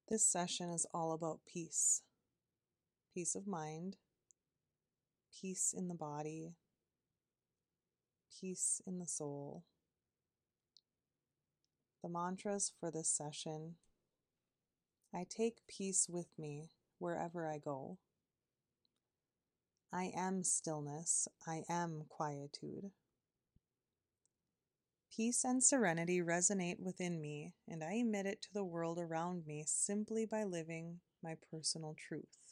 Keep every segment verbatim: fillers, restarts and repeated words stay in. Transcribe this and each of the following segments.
This session is all about peace. Peace of mind, peace in the body, peace in the soul. The mantras for this session: I take peace with me wherever I go. I am stillness, I am quietude. Peace and serenity resonate within me, and I emit it to the world around me simply by living my personal truth.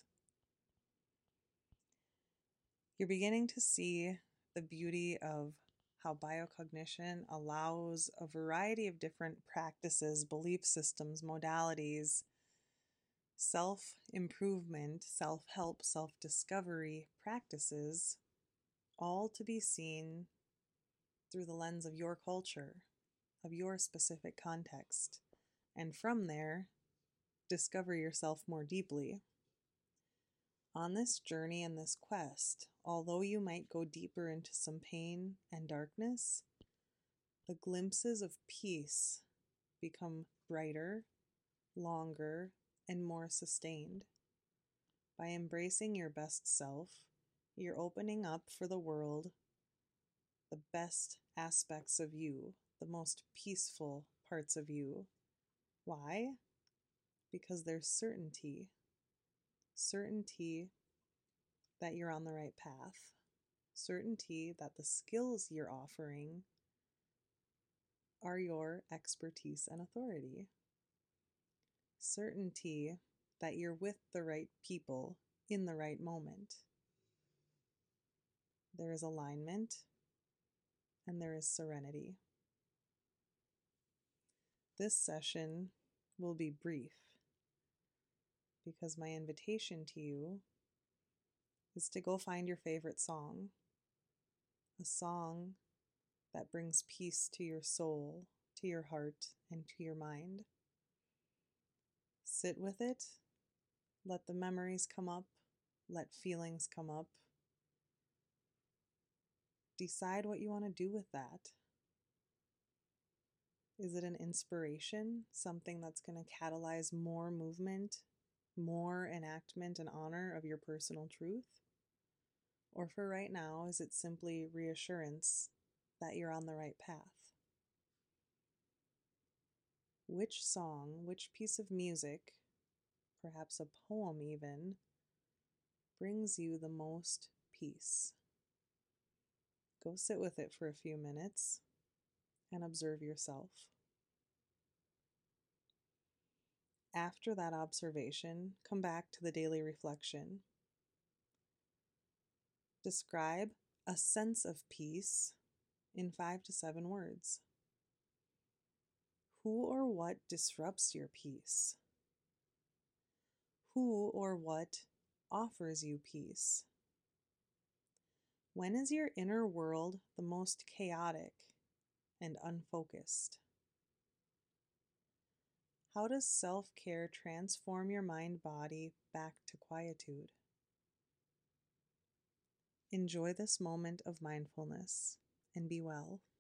You're beginning to see the beauty of how biocognition allows a variety of different practices, belief systems, modalities, self-improvement, self-help, self-discovery practices, all to be seen through the lens of your culture, of your specific context, and from there, discover yourself more deeply. On this journey and this quest, although you might go deeper into some pain and darkness, the glimpses of peace become brighter, longer, and more sustained. By embracing your best self, you're opening up for the world the best aspects of you, the most peaceful parts of you. Why? Because there's certainty. Certainty that you're on the right path. Certainty that the skills you're offering are your expertise and authority. Certainty that you're with the right people in the right moment. There is alignment and there is serenity. This session will be brief because my invitation to you is to go find your favorite song, a song that brings peace to your soul, to your heart, and to your mind. Sit with it, let the memories come up, let feelings come up. Decide what you want to do with that. Is it an inspiration, something that's going to catalyze more movement, more enactment and honor of your personal truth? Or for right now, is it simply reassurance that you're on the right path? Which song, which piece of music, perhaps a poem even, brings you the most peace? Go sit with it for a few minutes and observe yourself. After that observation, come back to the daily reflection. Describe a sense of peace in five to seven words. Who or what disrupts your peace? Who or what offers you peace? When is your inner world the most chaotic and unfocused? How does self-care transform your mind-body back to quietude? Enjoy this moment of mindfulness and be well.